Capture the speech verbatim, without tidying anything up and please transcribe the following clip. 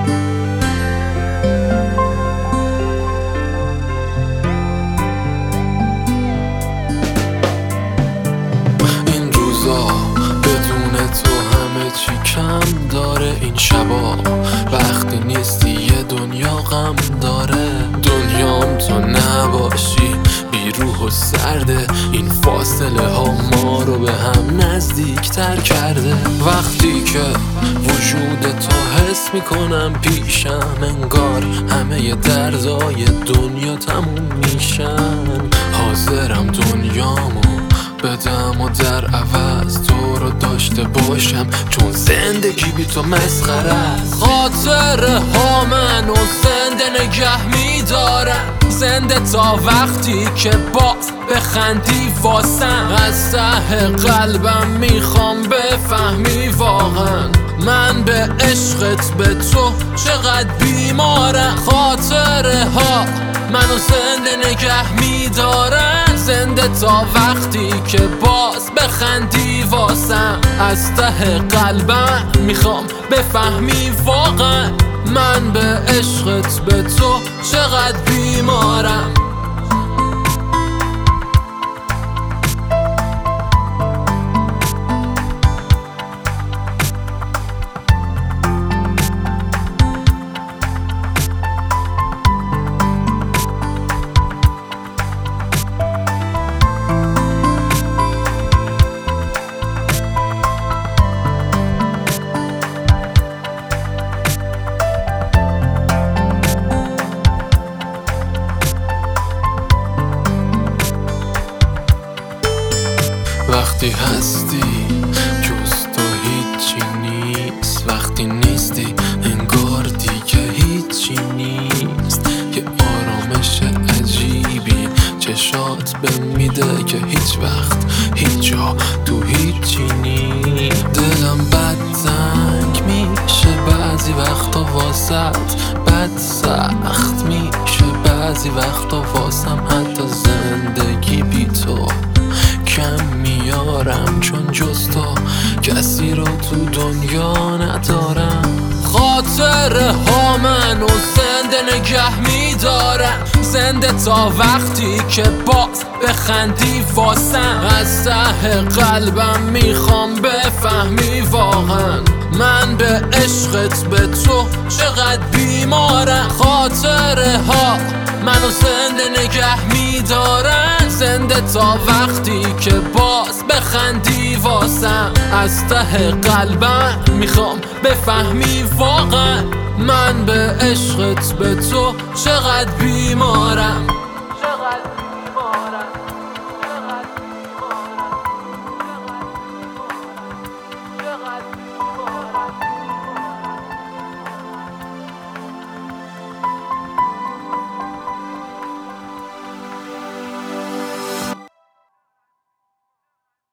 این روزا بدون تو همه چی کم داره، این شبا وقتی نیستی یه دنیا غم داره. دنیام تو نباشی بی روح و سرده، این فاصله ها ما رو به هم نزدیک تر کرده. وقتی که وجود تو حس میکنم پیشم، انگار همه دردای دنیا تموم میشن. حاضرم دنیامو بدم و در عوض تو رو داشته باشم، چون زندگی بی تو مسخره است. خاطره ها منو زنده نگه میدارم، زنده تا وقتی که باز بخندی واسم. از ته قلبم میخوام بفهمی واقعا من به عشقت به تو چقدر بیمارم. خاطره ها منو زنده نگه میدارن، زنده تا وقتی که باز بخندی واسم. از ته قلبم میخوام بفهمی واقعا من به عشقت به تو چقدر بیمارم. وقتی هستی جز تو هیچی نیست، وقتی نیستی انگار دیگه هیچی نیست. یه آرامش عجیبی چشات به میده که هیچ وقت هیچ جا تو هیچی نیست. دلم بد تنگ میشه بعضی وقتا واسط، بد سخت میشه بعضی وقتا واسم. حتی زندگی بی تو کم میارم، چون جز تو کسی رو تو دنیا ندارم. خاطره ها منو زنده نگه میدارم، زنده تا وقتی که باز بخندی واسم. از ته قلبم میخوام بفهمی واقعا من به عشقت به تو چقدر بیمارم. خاطره ها منو زنده نگه میدارن، زنده تا وقتی که باز بخندی واسم. از ته قلبم میخوام بفهمی واقعا من به عشقت به تو چقدر بیمارم.